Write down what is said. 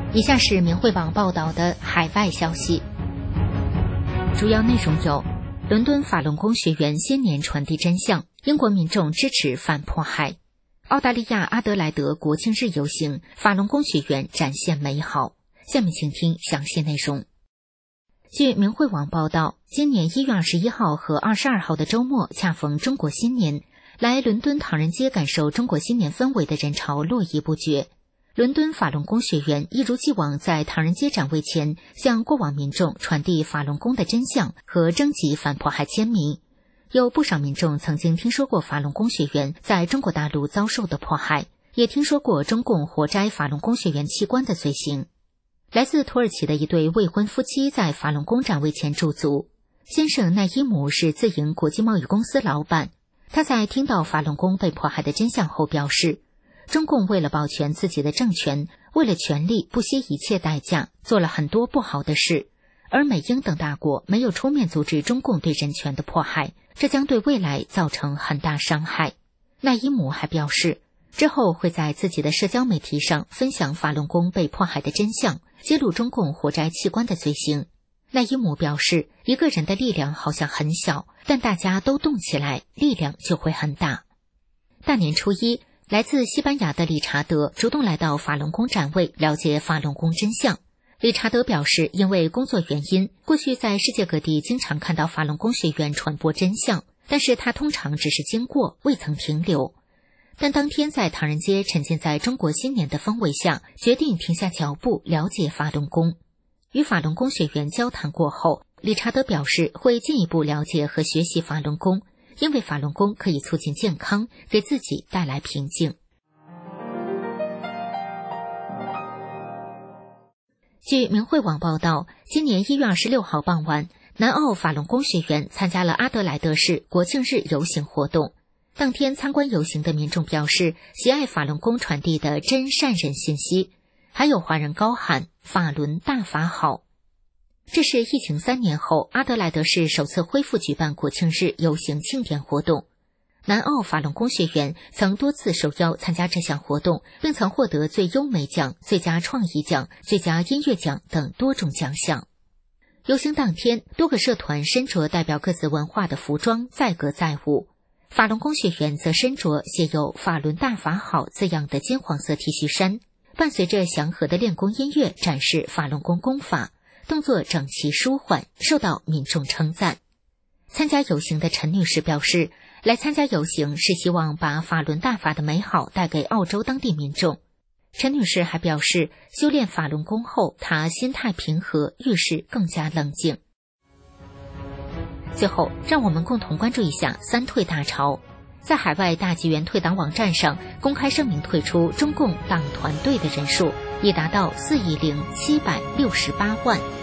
以下是明慧网报道的海外消息，主要内容有：伦敦法轮功学员新年传递真相，英国民众支持反迫害；澳大利亚阿德莱德国庆日游行，法轮功学员展现美好。下面请听详细内容。据明慧网报道，今年1月21号和22号的周末恰逢中国新年，来伦敦唐人街感受中国新年氛围的人潮络绎不绝。伦敦法轮功学员一如既往在唐人街展位前向过往民众传递法轮功的真相和征集反迫害签名。有不少民众曾经听说过法轮功学员在中国大陆遭受的迫害，也听说过中共活摘法轮功学员器官的罪行。来自土耳其的一对未婚夫妻在法轮功展位前驻足。先生奈伊姆是自营国际贸易公司老板，他在听到法轮功被迫害的真相后表示，中共为了保全自己的政权，为了权力不惜一切代价，做了很多不好的事，而美英等大国没有出面阻止中共对人权的迫害，这将对未来造成很大伤害。奈伊姆还表示，之后会在自己的社交媒体上分享法轮功被迫害的真相，揭露中共活摘器官的罪行。奈伊姆表示，一个人的力量好像很小，但大家都动起来，力量就会很大。大年初一，来自西班牙的理查德主动来到法轮功展位，了解法轮功真相。理查德表示，因为工作原因，过去在世界各地经常看到法轮功学员传播真相，但是他通常只是经过，未曾停留。但当天在唐人街沉浸在中国新年的氛围下，决定停下脚步了解法轮功。与法轮功学员交谈过后，理查德表示会进一步了解和学习法轮功，因为法轮功可以促进健康，给自己带来平静。据明慧网报道，今年1月26号傍晚，南澳法轮功学员参加了阿德莱德市国庆日游行活动。当天参观游行的民众表示，喜爱法轮功传递的真善人信息，还有华人高喊法轮大法好。这是疫情3年后阿德莱德市首次恢复举办国庆日游行庆典活动。南澳法轮功学员曾多次受邀参加这项活动，并曾获得最优美奖、最佳创意奖、最佳音乐奖等多种奖项。游行当天，多个社团身着代表各自文化的服装，载歌载舞。法轮功学员则身着写有法轮大法好字样的金黄色 T 恤衫，伴随着祥和的练功音乐展示法轮功功法，动作整齐舒缓，受到民众称赞。参加游行的陈女士表示，来参加游行是希望把法轮大法的美好带给澳洲当地民众。陈女士还表示，修炼法轮功后，她心态平和，遇事更加冷静。最后，让我们共同关注一下三退大潮。在海外大纪元退党网站上公开声明退出中共党团队的人数已达到4.768亿。